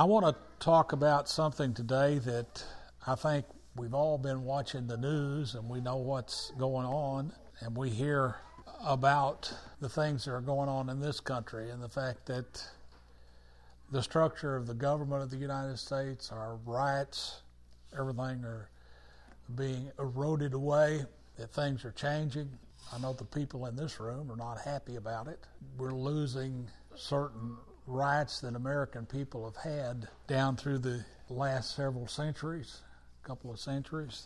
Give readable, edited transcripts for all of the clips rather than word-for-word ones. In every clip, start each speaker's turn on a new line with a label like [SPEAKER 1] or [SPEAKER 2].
[SPEAKER 1] I want to talk about something today that I think we've all been watching the news and we know what's going on, and we hear about the things that are going on in this country and the fact that the structure of the government of the United States, our rights, everything are being eroded away, that things are changing. I know the people in this room are not happy about it. We're losing certain rights that American people have had down through the last several centuries, couple of centuries,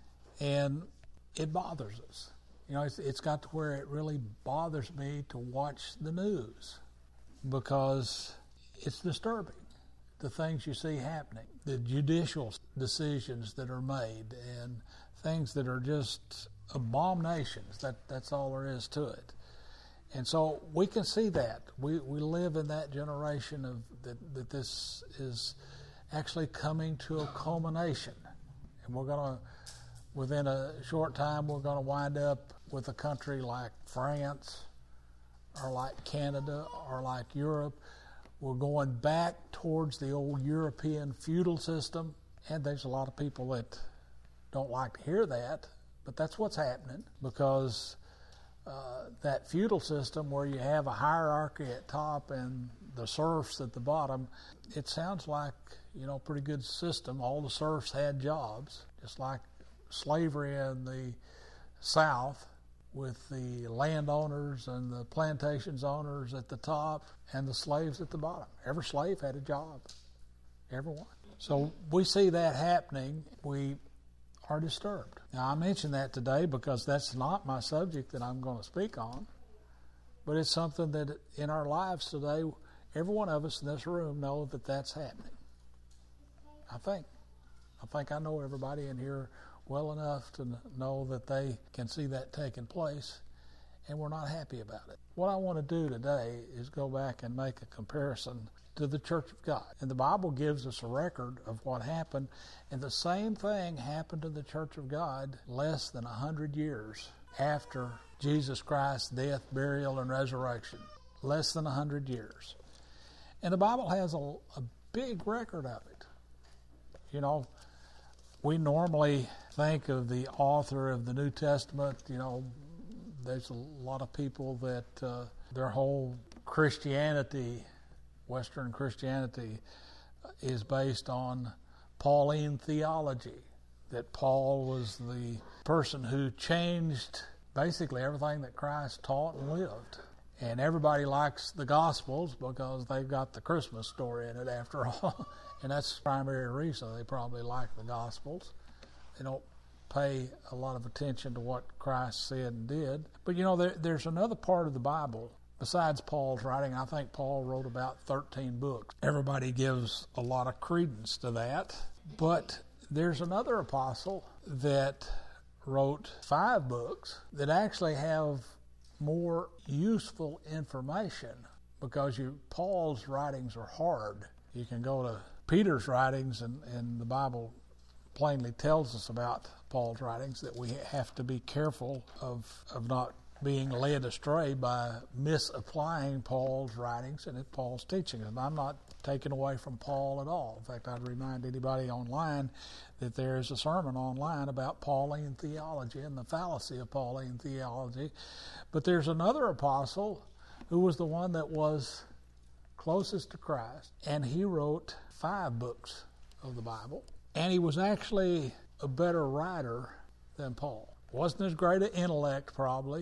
[SPEAKER 1] and it bothers us. You know, it's got to where it really bothers me to watch the news because it's disturbing, the things you see happening, the judicial decisions that are made, and things that are just abominations. That's all there is to it. And so we can see that. We live in that generation of that this is actually coming to a culmination. And we're going to, within a short time, we're going to wind up with a country like France or like Canada or like Europe. We're going back towards the old European feudal system. And there's a lot of people that don't like to hear that, but that's what's happening because that feudal system where you have a hierarchy at top and the serfs at the bottom, it sounds like, a pretty good system. All the serfs had jobs, just like slavery in the South with the landowners and the plantations owners at the top and the slaves at the bottom. Every slave had a job, everyone. So we see that happening. We are disturbed. Now, I mention that today because that's not my subject that I'm going to speak on, but it's something that in our lives today, every one of us in this room know that that's happening. I think I know everybody in here well enough to know that they can see that taking place, and we're not happy about it. What I want to do today is go back and make a comparison to the Church of God. And the Bible gives us a record of what happened, and the same thing happened to the Church of God less than 100 years after Jesus Christ's death, burial, and resurrection. Less than 100 years. And the Bible has a big record of it. We normally think of the author of the New Testament, there's a lot of people that their whole Christianity, Western Christianity, is based on Pauline theology, that Paul was the person who changed basically everything that Christ taught and lived. And everybody likes the Gospels because they've got the Christmas story in it after all. And that's the primary reason they probably like the Gospels. They don't pay a lot of attention to what Christ said and did. But there's another part of the Bible besides Paul's writing. I think Paul wrote about 13 books. Everybody gives a lot of credence to that. But there's another apostle that wrote 5 books that actually have more useful information because Paul's writings are hard. You can go to Peter's writings, and the Bible plainly tells us about Paul's writings that we have to be careful of not being led astray by misapplying Paul's writings and Paul's teaching. And I'm not taking away from Paul at all. In fact, I'd remind anybody online that there's a sermon online about Pauline theology and the fallacy of Pauline theology. But there's another apostle who was the one that was closest to Christ, and he wrote 5 books of the Bible. And he was actually a better writer than Paul. Wasn't as great an intellect, probably,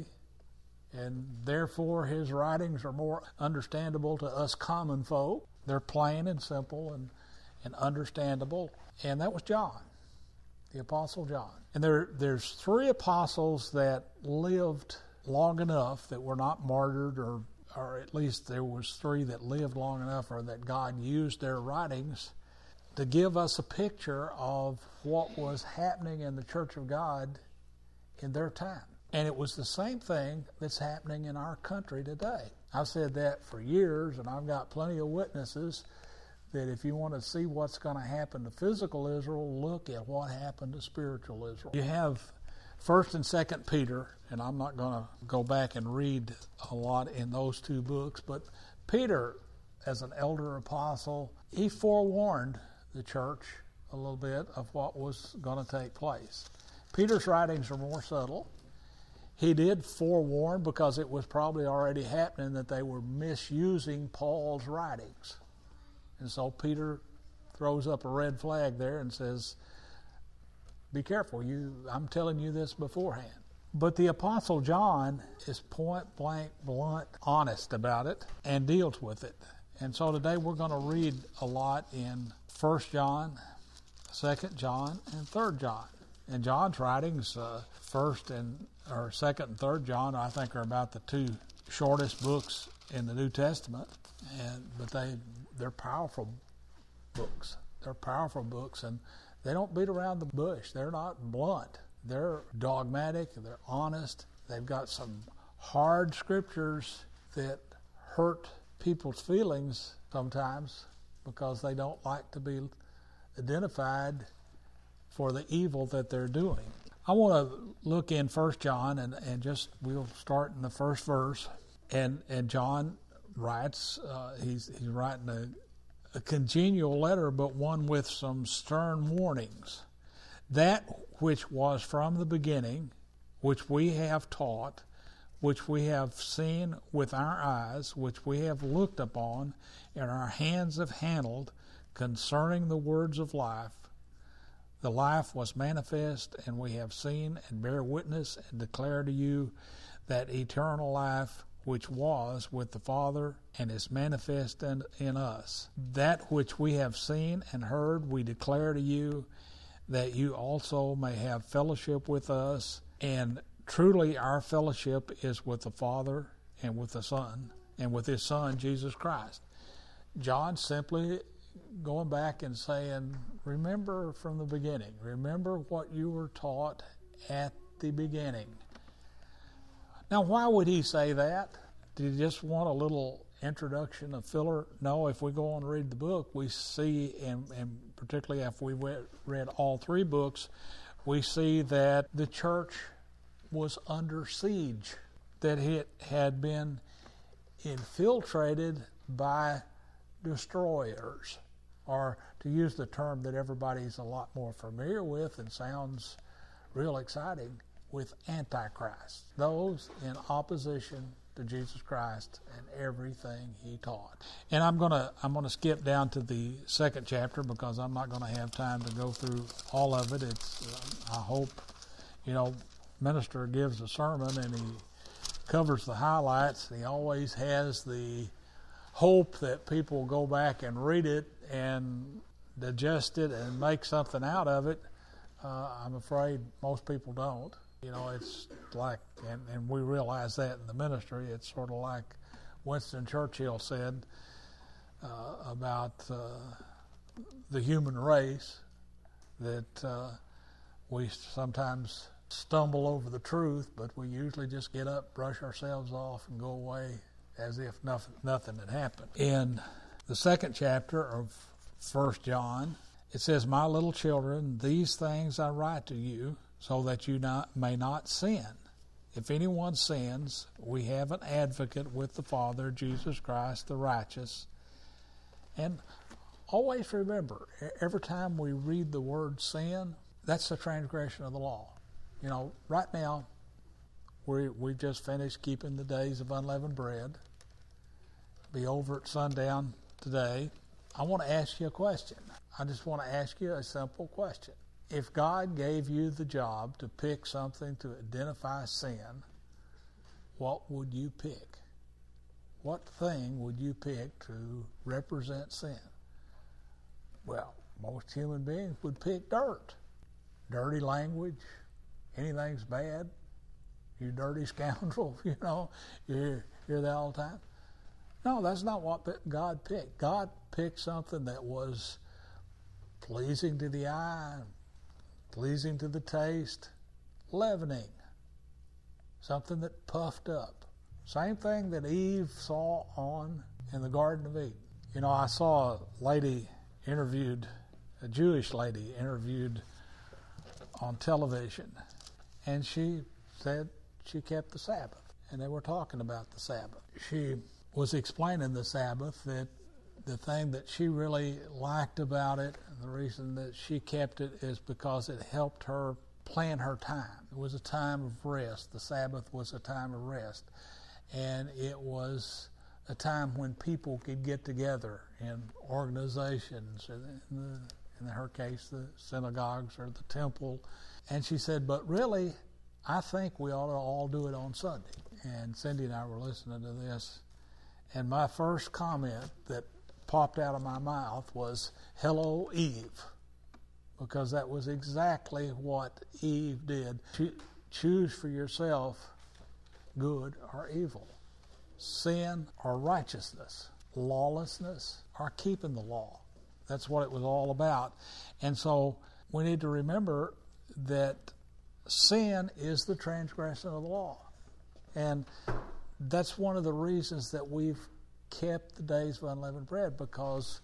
[SPEAKER 1] and therefore his writings are more understandable to us common folk. They're plain and simple and understandable. And that was John, the Apostle John. And there's 3 apostles that lived long enough that were not martyred, or at least there was 3 that lived long enough or that God used their writings to give us a picture of what was happening in the Church of God in their time. And it was the same thing that's happening in our country today. I've said that for years, and I've got plenty of witnesses that if you want to see what's going to happen to physical Israel, look at what happened to spiritual Israel. You have 1st and 2nd Peter, and I'm not going to go back and read a lot in those 2 books, but Peter as an elder apostle, he forewarned the church a little bit of what was going to take place. Peter's writings are more subtle. He did forewarn because it was probably already happening that they were misusing Paul's writings. And so Peter throws up a red flag there and says, be careful, I'm telling you this beforehand. But the Apostle John is point blank, blunt, honest about it and deals with it. And so today we're going to read a lot in 1 John, 2 John, and 3 John. And John's writings, 2nd and 3rd John, I think are about the two shortest books in the New Testament. But they're powerful books. They're powerful books, and they don't beat around the bush. They're not blunt. They're dogmatic. They're honest. They've got some hard scriptures that hurt people's feelings sometimes because they don't like to be identified for the evil that they're doing. I want to look in 1 John and just we'll start in the first verse. And John writes, he's writing a congenial letter, but one with some stern warnings. That which was from the beginning, which we have taught, which we have seen with our eyes, which we have looked upon, and our hands have handled, concerning the words of life. The life was manifest, and we have seen and bear witness and declare to you that eternal life which was with the Father and is manifest in us. That which we have seen and heard we declare to you, that you also may have fellowship with us. And truly our fellowship is with the Father and with the Son and with His Son, Jesus Christ. John simply going back and saying, remember from the beginning. Remember what you were taught at the beginning. Now, why would he say that? Did he just want a little introduction, a filler? No, if we go on and read the book, we see, and particularly if we read all three books, we see that the church was under siege, that it had been infiltrated by destroyers, or to use the term that everybody's a lot more familiar with and sounds real exciting, with antichrists, those in opposition to Jesus Christ and everything He taught. And I'm gonna skip down to the second chapter because I'm not gonna have time to go through all of it. It's I hope, minister gives a sermon and he covers the highlights. He always has the hope that people go back and read it and digest it and make something out of it. I'm afraid most people don't. It's like, and we realize that in the ministry, it's sort of like Winston Churchill said about the human race, that we sometimes stumble over the truth, but we usually just get up, brush ourselves off, and go away as if nothing had happened. In the second chapter of 1 John, it says, "My little children, these things I write to you, so that you may not sin. If anyone sins, we have an advocate with the Father, Jesus Christ the righteous." And always remember, every time we read the word sin, that's a transgression of the law. Right now, we've just finished keeping the days of unleavened bread. Be over at sundown today. I want to ask you a question. I just want to ask you a simple question. If God gave you the job to pick something to identify sin, what would you pick? What thing would you pick to represent sin? Well, most human beings would pick dirt. Dirty language, anything's bad, you dirty scoundrel, you hear that all the time. No, that's not what God picked. God picked something that was pleasing to the eye, pleasing to the taste, leavening, something that puffed up. Same thing that Eve saw on in the Garden of Eden. I saw a Jewish lady interviewed on television, and she said she kept the Sabbath, and they were talking about the Sabbath. She was explaining the Sabbath, that the thing that she really liked about it, and the reason that she kept it, is because it helped her plan her time. It was a time of rest. The Sabbath was a time of rest. And it was a time when people could get together in organizations, in her case, the synagogues or the temple. And she said, but really, I think we ought to all do it on Sunday. And Cindy and I were listening to this, and my first comment that popped out of my mouth was, hello, Eve, because that was exactly what Eve did. Choose for yourself good or evil, sin or righteousness, lawlessness or keeping the law. That's what it was all about. And so we need to remember that sin is the transgression of the law. And that's one of the reasons that we've kept the days of unleavened bread, because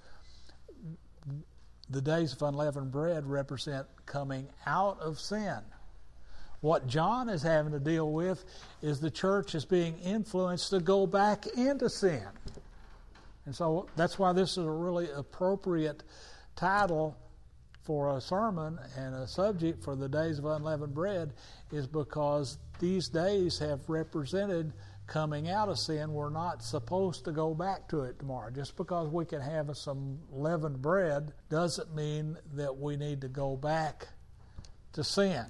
[SPEAKER 1] the days of unleavened bread represent coming out of sin. What John is having to deal with is the church is being influenced to go back into sin. And so that's why this is a really appropriate title for a sermon and a subject for the days of unleavened bread, is because these days have represented coming out of sin. We're not supposed to go back to it tomorrow. Just because we can have some leavened bread doesn't mean that we need to go back to sin.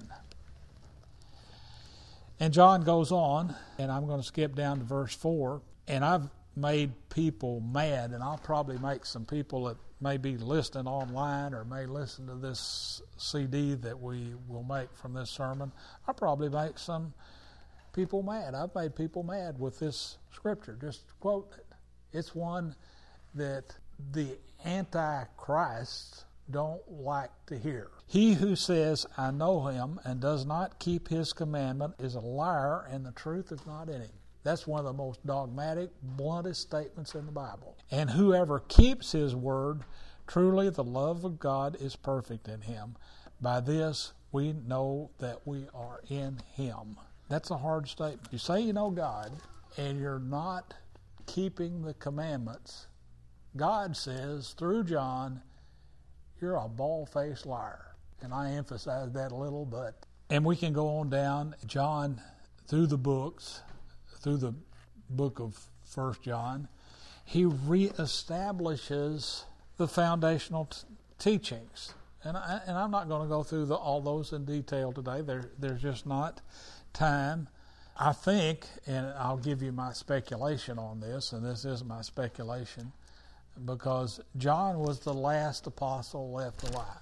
[SPEAKER 1] And John goes on, and I'm going to skip down to verse 4, and I've made people mad, and I'll probably make some people that may be listening online or may listen to this CD that we will make from this sermon. I'll probably make some people mad. I've made people mad with this scripture, just quoting it. It's one that the Antichrists don't like to hear. He who says, I know him, and does not keep his commandment is a liar, and the truth is not in him. That's one of the most dogmatic, bluntest statements in the Bible. And whoever keeps his word, truly the love of God is perfect in him. By this we know that we are in him. That's a hard statement. You say you know God, and you're not keeping the commandments. God says, through John, you're a bald-faced liar. And I emphasize that a little, and we can go on down, John, through the books, through the book of 1 John, he reestablishes the foundational teachings. And I'm not going to go through all those in detail today. There's just not time. I think, and I'll give you my speculation on this, and this is my speculation, because John was the last apostle left alive.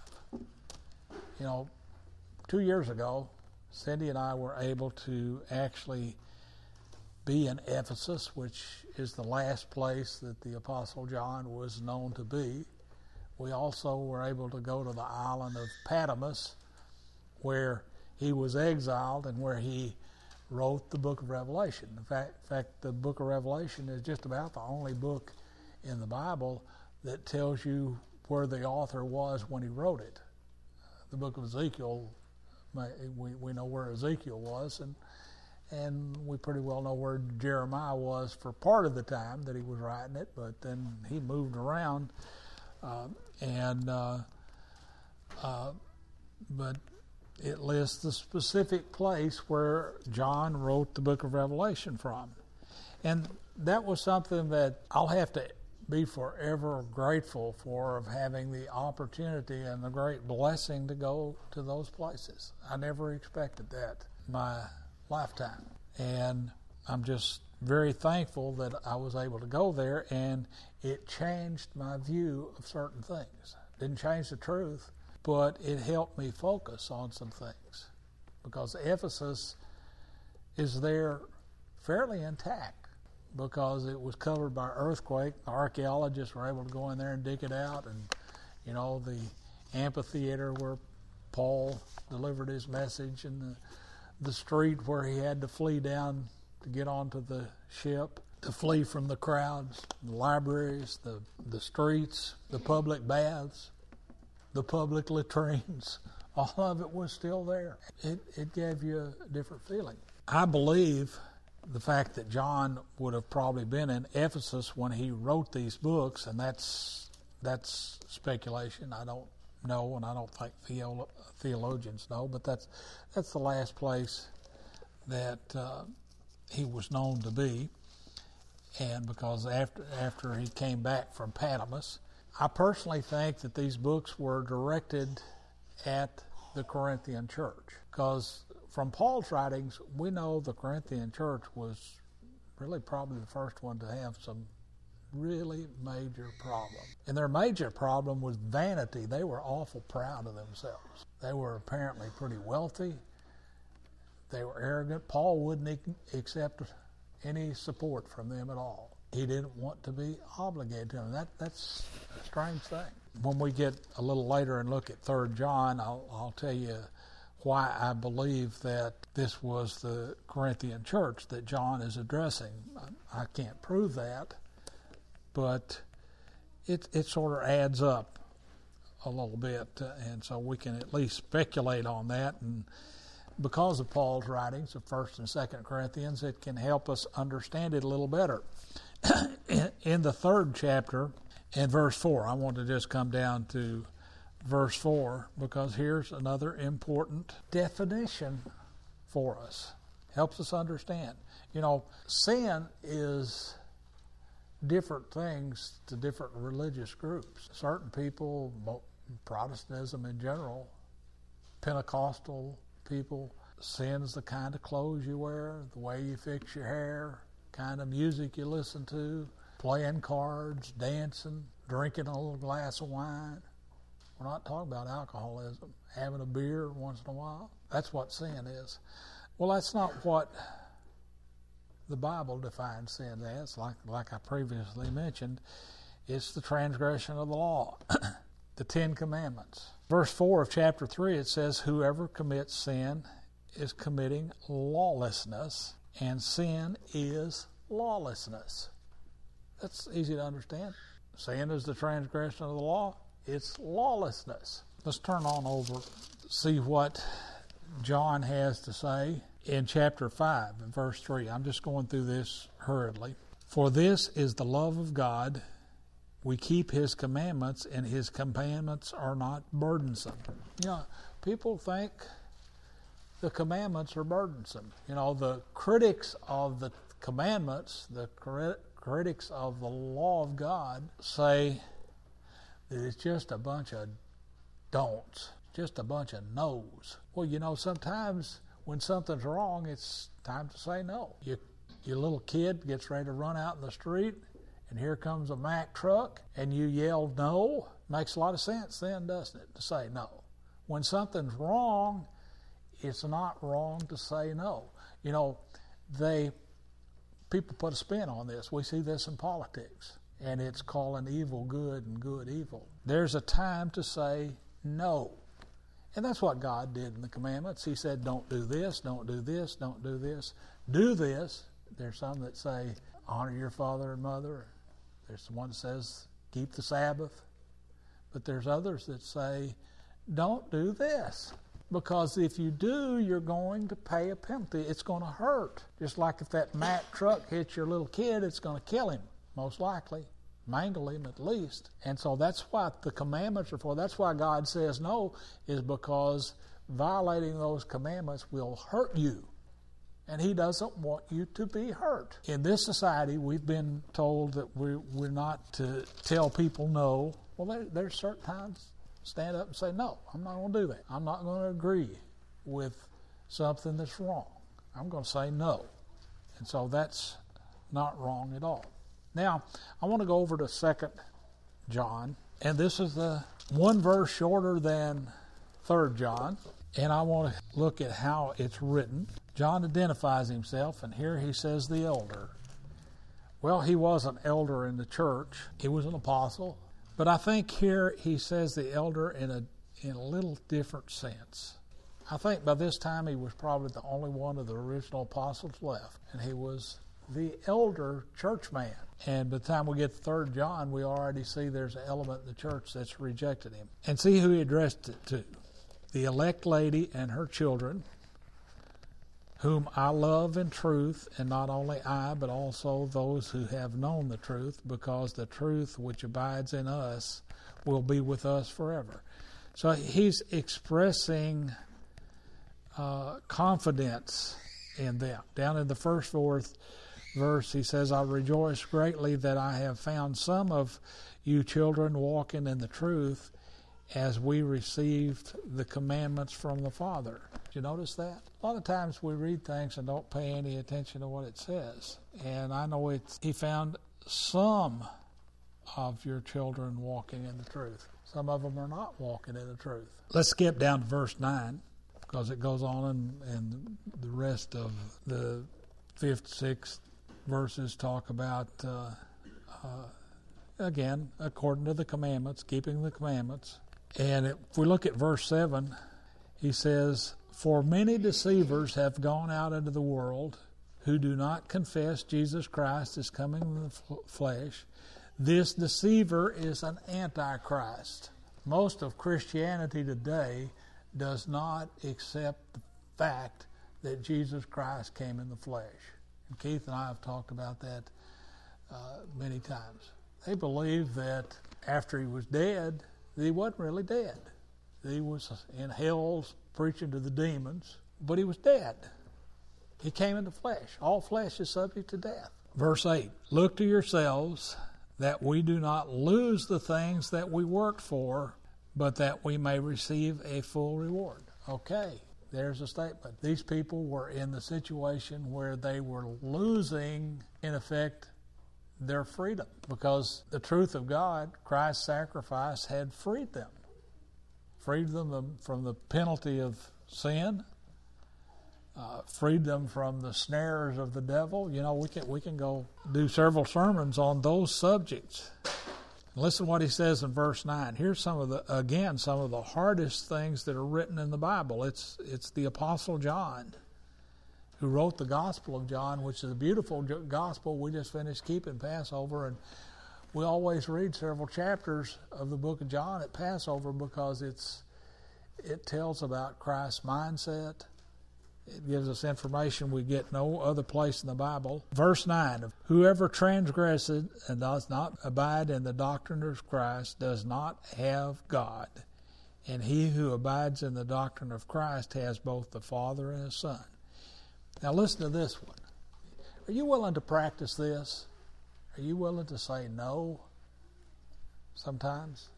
[SPEAKER 1] 2 years ago, Cindy and I were able to actually be in Ephesus, which is the last place that the Apostle John was known to be. We also were able to go to the island of Patmos, where he was exiled and where he wrote the book of Revelation. In fact, the book of Revelation is just about the only book in the Bible that tells you where the author was when he wrote it. The book of Ezekiel, we know where Ezekiel was, and we pretty well know where Jeremiah was for part of the time that he was writing it, but then he moved around, but it lists the specific place where John wrote the book of Revelation from. And that was something that I'll have to be forever grateful for, of having the opportunity and the great blessing to go to those places. I never expected that in my lifetime. And I'm just very thankful that I was able to go there, and it changed my view of certain things. Didn't change the truth, but it helped me focus on some things, because Ephesus is there fairly intact because it was covered by earthquake. The archaeologists were able to go in there and dig it out, and the amphitheater where Paul delivered his message, and the street where he had to flee down to get onto the ship, to flee from the crowds, the libraries, the streets, the public baths, the public latrines, all of it was still there. It gave you a different feeling. I believe the fact that John would have probably been in Ephesus when he wrote these books, and that's speculation. I don't know, and I don't think theologians know, but that's the last place that he was known to be. And because after he came back from Patmos, I personally think that these books were directed at the Corinthian church, because from Paul's writings, we know the Corinthian church was really probably the first one to have some really major problem. And their major problem was vanity. They were awful proud of themselves. They were apparently pretty wealthy. They were arrogant. Paul wouldn't accept any support from them at all. He didn't want to be obligated to them. That's a strange thing. When we get a little later and look at 3 John, I'll tell you why I believe that this was the Corinthian church that John is addressing. I can't prove that, but it sort of adds up a little bit, and so we can at least speculate on that. And because of Paul's writings of 1st and 2nd Corinthians, it can help us understand it a little better. In the 3rd chapter, in verse 4, I want to just come down to verse 4, because here's another important definition for us. Helps us understand. You know, sin is different things to different religious groups. Certain people, Protestantism in general, Pentecostal people, sin's the kind of clothes you wear, the way you fix your hair, kind of music you listen to, playing cards, dancing, drinking a little glass of wine. We're not talking about alcoholism, having a beer once in a while. That's what sin is. Well, that's not what the Bible defines sin as. Like I previously mentioned, it's the transgression of the law, the 10 Commandments. Verse 4 of chapter 3, it says, whoever commits sin is committing lawlessness, and sin is lawlessness. That's easy to understand. Sin is the transgression of the law. It's lawlessness. Let's turn on over, see what John has to say in chapter 5 and verse 3. I'm just going through this hurriedly. For this is the love of God. We keep His commandments, and His commandments are not burdensome. You know, people think the commandments are burdensome. You know, the critics of the commandments, the critics of the law of God, say that it's just a bunch of don'ts, just a bunch of no's. Well, you know, sometimes when something's wrong, it's time to say no. Your little kid gets ready to run out in the street, and here comes a Mack truck, and you yell no. Makes a lot of sense then, doesn't it, to say no? When something's wrong, it's not wrong to say no. You know, people put a spin on this. We see this in politics, and it's calling evil good and good evil. There's a time to say no. And that's what God did in the commandments. He said, don't do this, don't do this, don't do this. Do this. There's some that say, honor your father and mother. There's one that says, keep the Sabbath. But there's others that say, don't do this. Because if you do, you're going to pay a penalty. It's going to hurt. Just like if that Mack truck hits your little kid, it's going to kill him, most likely. Mangle him at least. And so that's what the commandments are for. That's why God says no, is because violating those commandments will hurt you. And He doesn't want you to be hurt. In this society, we've been told that we're not to tell people no. Well, there's certain times stand up and say, no, I'm not going to do that. I'm not going to agree with something that's wrong. I'm going to say no. And so that's not wrong at all. Now, I want to go over to 2 John, and this is the one verse shorter than 3 John, and I want to look at how it's written. John identifies himself, and here he says the elder. Well, he was an elder in the church. He was an apostle. But I think here he says the elder in a little different sense. I think by this time he was probably the only one of the original apostles left, and he was the elder church man. And by the time we get to 3 John, we already see there's an element in the church that's rejected him. And see who he addressed it to. The elect lady and her children, whom I love in truth, and not only I, but also those who have known the truth, because the truth which abides in us will be with us forever. So he's expressing confidence in them. Down in the first verse, he says, I rejoice greatly that I have found some of you children walking in the truth, as we received the commandments from the Father. Did you notice that? A lot of times we read things and don't pay any attention to what it says. And I know he found some of your children walking in the truth. Some of them are not walking in the truth. Let's skip down to verse 9, because it goes on, and the rest of the 5th, 6th verses talk about, again, according to the commandments, keeping the commandments. And if we look at verse 7, he says, for many deceivers have gone out into the world who do not confess Jesus Christ is coming in the flesh. This deceiver is an antichrist. Most of Christianity today does not accept the fact that Jesus Christ came in the flesh. And Keith and I have talked about that many times. They believe that after he was dead, that he wasn't really dead. He was in hell preaching to the demons, but he was dead. He came in the flesh. All flesh is subject to death. Verse 8, look to yourselves that we do not lose the things that we worked for, but that we may receive a full reward. Okay, there's a statement. These people were in the situation where they were losing, in effect, their freedom, because the truth of God, Christ's sacrifice, had freed them from the penalty of sin, freed them from the snares of the devil. You know, we can go do several sermons on those subjects. Listen what he says in verse 9. Here's some of the hardest things that are written in the Bible. It's the Apostle John who wrote the Gospel of John, which is a beautiful gospel. We just finished keeping Passover, and we always read several chapters of the book of John at Passover, because it tells about Christ's mindset. It gives us information we get no other place in the Bible. Verse 9, whoever transgresses and does not abide in the doctrine of Christ does not have God. And he who abides in the doctrine of Christ has both the Father and the Son. Now listen to this one. Are you willing to practice this? Are you willing to say no sometimes?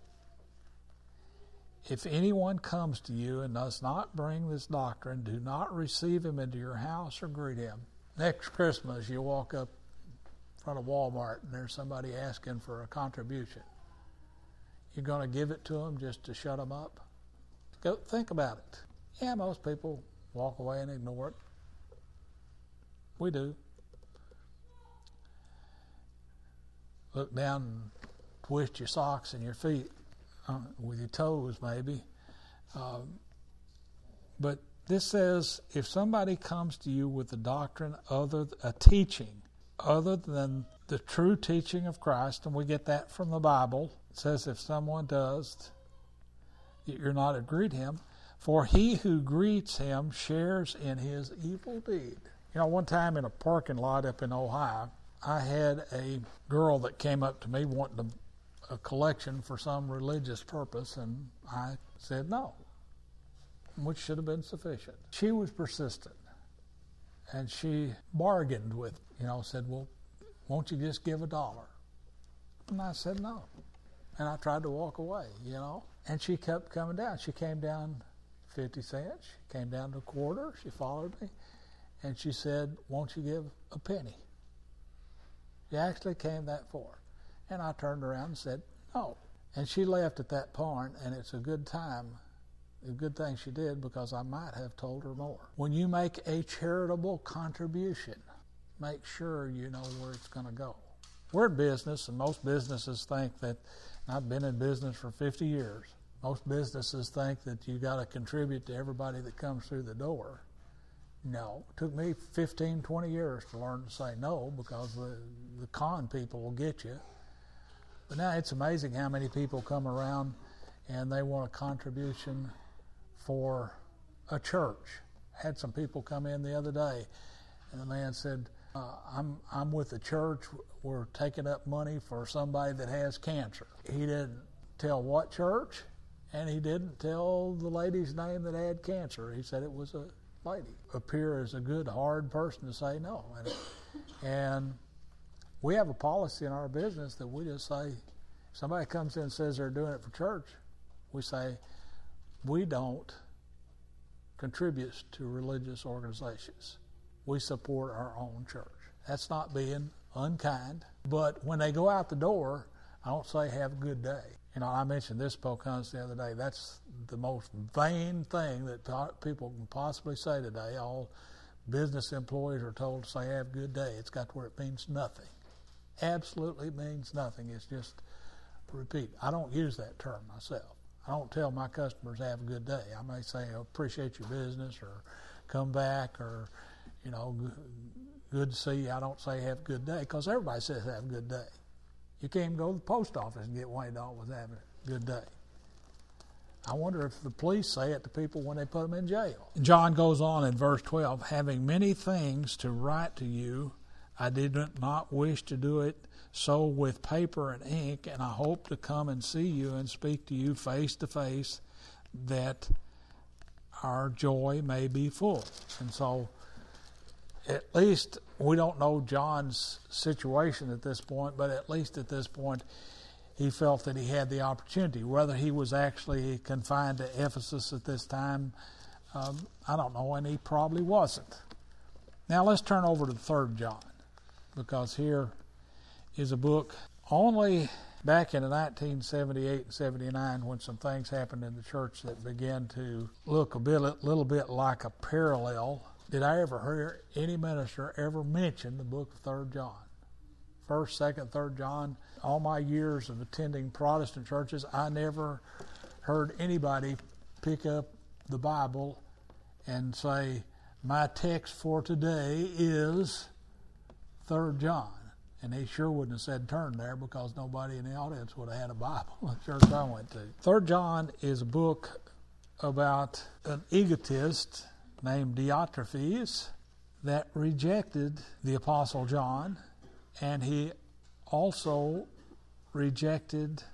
[SPEAKER 1] If anyone comes to you and does not bring this doctrine, do not receive him into your house or greet him. Next Christmas, you walk up in front of Walmart and there's somebody asking for a contribution. You're going to give it to them just to shut them up? Go think about it. Yeah, most people walk away and ignore it. We do. Look down and twist your socks and your feet with your toes maybe. But this says, if somebody comes to you with a doctrine, a teaching other than the true teaching of Christ, and we get that from the Bible, it says if someone does, you're not to greet him, for he who greets him shares in his evil deed. You know, one time in a parking lot up in Ohio, I had a girl that came up to me wanting a collection for some religious purpose, and I said no, which should have been sufficient. She was persistent, and she bargained with, said, well, won't you just give $1? And I said no, and I tried to walk away, and she kept coming down. She came down 50 cents, she came down to a quarter, she followed me, and she said, won't you give a penny? She actually came that far. And I turned around and said, no. And she left at that point, and it's a good thing she did, because I might have told her more. When you make a charitable contribution, make sure you know where it's going to go. We're in business, and most businesses think that, and I've been in business for 50 years, most businesses think that you got to contribute to everybody that comes through the door. No. It took me 15, 20 years to learn to say no, because the con people will get you. But now it's amazing how many people come around and they want a contribution for a church. had some people come in the other day, and the man said, I'm with the church. We're taking up money for somebody that has cancer. He didn't tell what church, and he didn't tell the lady's name that had cancer. He said it was a lady. Appear as a good, hard person to say no. And we have a policy in our business that we just say, if somebody comes in and says they're doing it for church, we say, we don't contribute to religious organizations. We support our own church. That's not being unkind. But when they go out the door, I don't say have a good day. You know, I mentioned this Pocahontas the other day. That's the most vain thing that people can possibly say today. All business employees are told to say have a good day. It's got to where it means nothing. Absolutely means nothing. It's just repeat. I don't use that term myself. I don't tell my customers have a good day. I may say appreciate your business or come back or, you know, good to see you. I don't say have a good day because everybody says have a good day. You can't even go to the post office and get $20 with having a good day. I wonder if the police say it to people when they put them in jail. John goes on in verse 12, having many things to write to you, I did not wish to do it so with paper and ink, and I hope to come and see you and speak to you face to face, that our joy may be full. And so at least we don't know John's situation at this point, but at least at this point he felt that he had the opportunity. Whether he was actually confined to Ephesus at this time, I don't know, and he probably wasn't. Now let's turn over to 3 John, because here is a book only back in 1978 and 79 when some things happened in the church that began to look a little bit like a parallel. Did I ever hear any minister ever mention the book of 3 John? 1st, 2nd, 3rd John. All my years of attending Protestant churches, I never heard anybody pick up the Bible and say, my text for today is 3 John. And he sure wouldn't have said turn there because nobody in the audience would have had a Bible in the church I went to. 3 John is a book about an egotist named Diotrephes that rejected the Apostle John, and he also rejected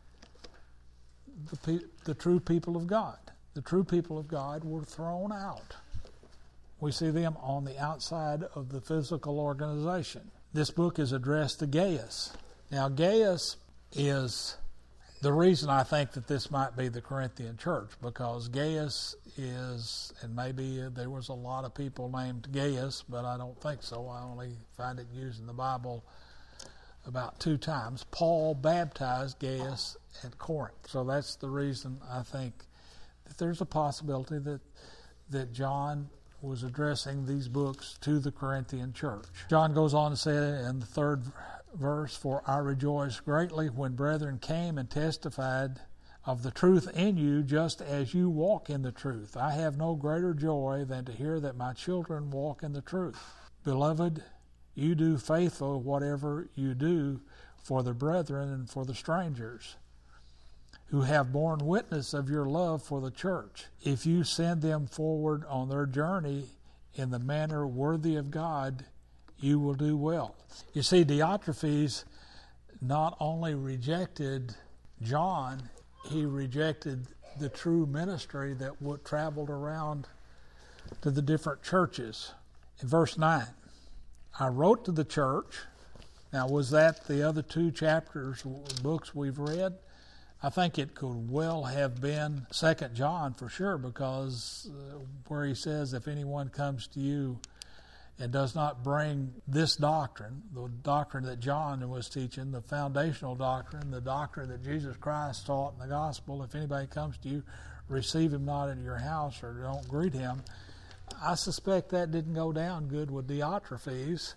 [SPEAKER 1] the true people of God. The true people of God were thrown out. We see them on the outside of the physical organization. This book is addressed to Gaius. Now, Gaius is the reason I think that this might be the Corinthian church, because Gaius is, and maybe there was a lot of people named Gaius, but I don't think so. I only find it used in the Bible about 2 times. Paul baptized Gaius at Corinth. So that's the reason I think that there's a possibility that John was addressing these books to the Corinthian church. John goes on to say in the 3rd verse, for I rejoiced greatly when brethren came and testified of the truth in you, just as you walk in the truth. I have no greater joy than to hear that my children walk in the truth. Beloved, you do faithful whatever you do for the brethren and for the strangers, who have borne witness of your love for the church. If you send them forward on their journey in the manner worthy of God, you will do well. You see, Diotrephes not only rejected John, he rejected the true ministry that traveled around to the different churches. In verse 9, I wrote to the church. Now, was that the other 2 chapters, books we've read? I think it could well have been 2 John for sure, because where he says, if anyone comes to you and does not bring this doctrine, the doctrine that John was teaching, the foundational doctrine, the doctrine that Jesus Christ taught in the gospel, if anybody comes to you, receive him not into your house or don't greet him. I suspect that didn't go down good with Diotrephes.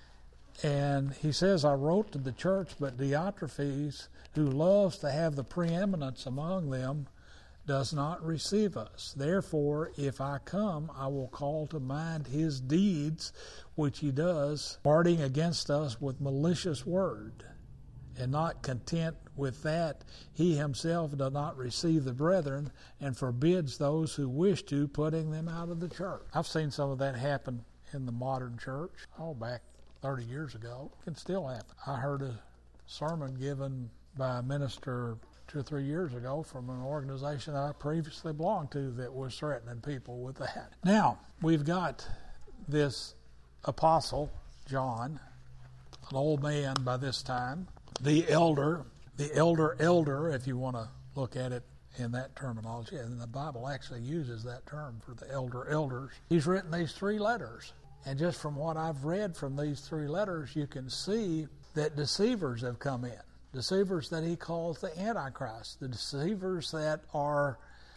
[SPEAKER 1] And he says, I wrote to the church, but Diotrephes, who loves to have the preeminence among them, does not receive us. Therefore, if I come, I will call to mind his deeds, which he does, guarding against us with malicious word. And not content with that, he himself does not receive the brethren, and forbids those who wish to, putting them out of the church. I've seen some of that happen in the modern church. Back 30 years ago. It can still happen. I heard a sermon given by a minister 2 or 3 years ago from an organization that I previously belonged to that was threatening people with that. Now, we've got this apostle, John, an old man by this time, the elder, if you want to look at it in that terminology, and the Bible actually uses that term for the elders. He's written these 3 letters, and just from what I've read from these 3 letters, you can see that deceivers have come in, deceivers that he calls the Antichrist, the deceivers that are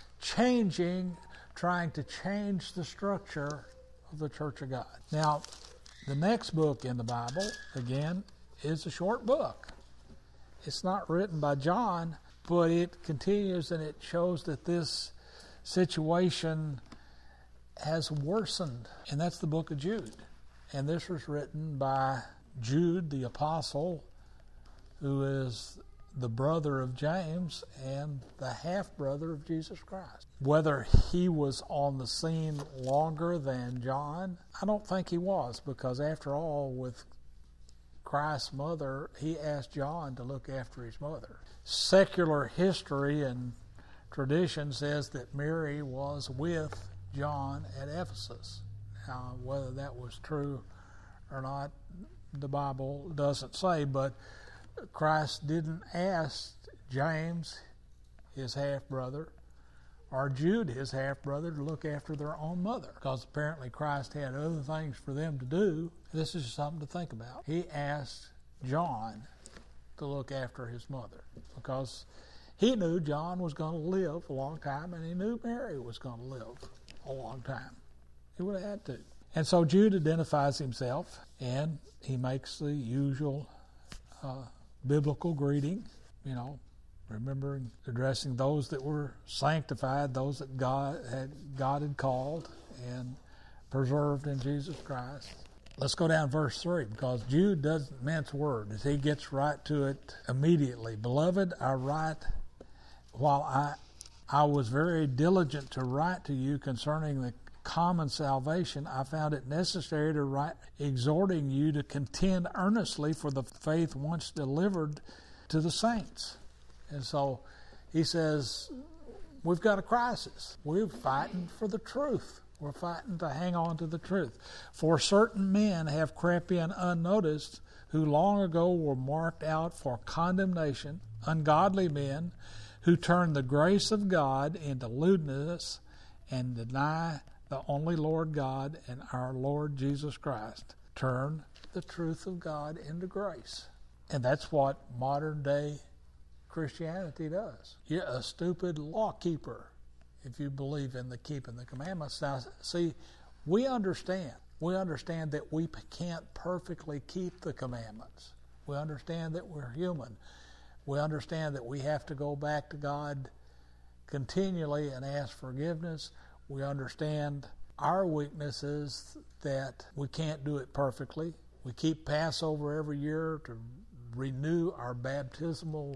[SPEAKER 1] trying to change the structure of the Church of God. Now, the next book in the Bible, again, is a short book. It's not written by John, but it continues and it shows that this situation has worsened, and that's the book of Jude. And this was written by Jude, the apostle, who is the brother of James and the half-brother of Jesus Christ. Whether he was on the scene longer than John, I don't think he was, because after all, with Christ's mother, he asked John to look after his mother. Secular history and tradition says that Mary was with John at Ephesus. Now, whether that was true or not, the Bible doesn't say, but Christ didn't ask James, his half-brother, or Jude, his half-brother, to look after their own mother, because apparently Christ had other things for them to do. This is something to think about. He asked John to look after his mother, because he knew John was going to live a long time, and he knew Mary was going to live a long time. He would have had to. And so Jude identifies himself, and he makes the usual biblical greeting, remembering, addressing those that were sanctified, those that God had called and preserved in Jesus Christ. Let's go down to verse 3, because Jude doesn't mince words. He gets right to it immediately. Beloved, I write while I was very diligent to write to you concerning the common salvation. I found it necessary to write, exhorting you to contend earnestly for the faith once delivered to the saints. And so he says, we've got a crisis. We're fighting for the truth. We're fighting to hang on to the truth. For certain men have crept in unnoticed, who long ago were marked out for condemnation, ungodly men, who turn the grace of God into lewdness and deny the only Lord God and our Lord Jesus Christ. Turn the truth of God into grace. And that's what modern day Christianity does. You're a stupid law keeper if you believe in the keeping the commandments. Now, see, we understand that we can't perfectly keep the commandments. We understand that we're human. We understand that we have to go back to God continually and ask forgiveness. We understand our weaknesses, that we can't do it perfectly. We keep Passover every year to renew our baptismal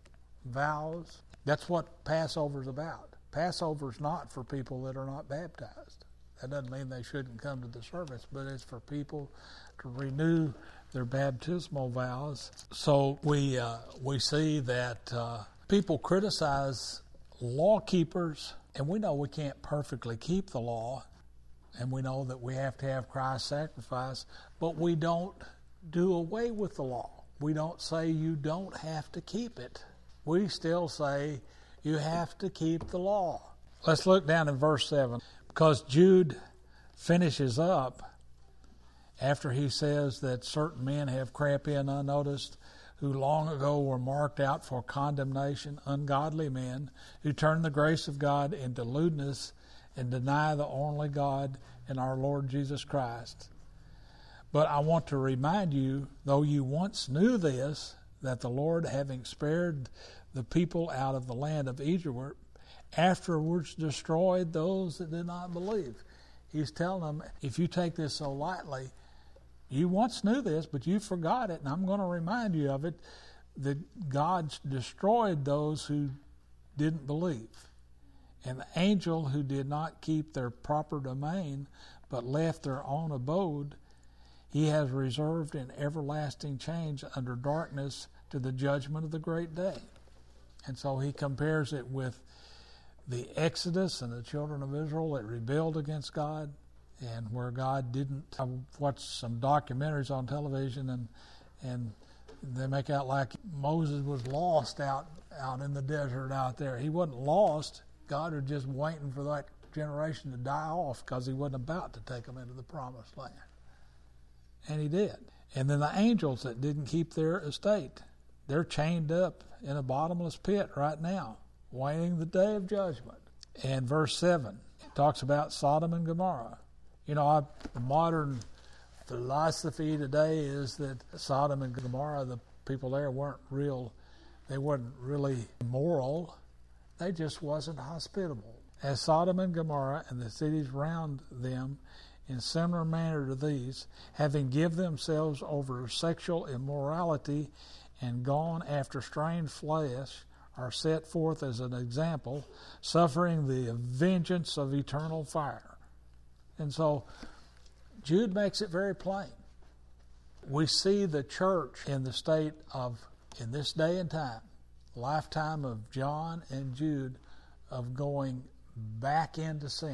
[SPEAKER 1] vows. That's what Passover's about. Passover's not for people that are not baptized. That doesn't mean they shouldn't come to the service, but it's for people to renew their baptismal vows. So we see that people criticize law keepers, and we know we can't perfectly keep the law, and we know that we have to have Christ's sacrifice, but we don't do away with the law. We don't say you don't have to keep it. We still say you have to keep the law. Let's look down in verse 7, because Jude finishes up after he says that certain men have crept in unnoticed, who long ago were marked out for condemnation, ungodly men, who turn the grace of God into lewdness and deny the only God and our Lord Jesus Christ. But I want to remind you, though you once knew this, that the Lord, having spared the people out of the land of Egypt, afterwards destroyed those that did not believe. He's telling them, if you take this so lightly, you once knew this, but you forgot it, and I'm going to remind you of it, that God destroyed those who didn't believe. And the angel who did not keep their proper domain, but left their own abode, he has reserved in everlasting chains under darkness to the judgment of the great day. And so he compares it with the Exodus and the children of Israel that rebelled against God, and where God didn't. I watched some documentaries on television, and they make out like Moses was lost out in the desert out there. He wasn't lost. God was just waiting for that generation to die off because he wasn't about to take them into the promised land. And he did. And then the angels that didn't keep their estate, they're chained up in a bottomless pit right now, waiting the day of judgment. And verse 7, it talks about Sodom and Gomorrah. You know, the modern philosophy today is that Sodom and Gomorrah, the people there weren't really moral. They just wasn't hospitable. As Sodom and Gomorrah and the cities round them, in similar manner to these, having given themselves over sexual immorality and gone after strange flesh, are set forth as an example, suffering the vengeance of eternal fire. And so Jude makes it very plain. We see the church in the state of, in this day and time, lifetime of John and Jude, of going back into sin,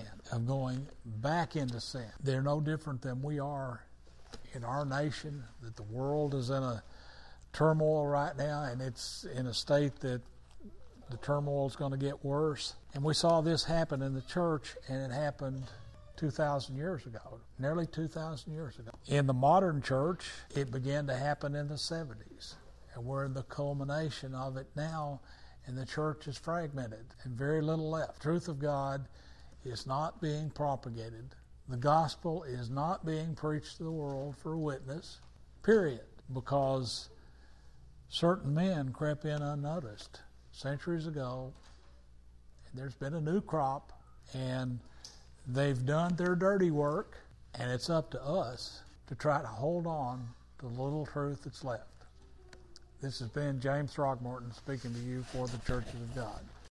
[SPEAKER 1] They're no different than we are in our nation, that the world is in a turmoil right now, and it's in a state that the turmoil is going to get worse. And we saw this happen in the church, and it happened 2,000 years ago, nearly 2,000 years ago. In the modern church, it began to happen in the 70s, and we're in the culmination of it now, and the church is fragmented and very little left. The truth of God is not being propagated. The gospel is not being preached to the world for a witness, period, because certain men crept in unnoticed centuries ago, and there's been a new crop, and they've done their dirty work, and it's up to us to try to hold on to the little truth that's left. This has been James Throckmorton speaking to you for the Churches of God.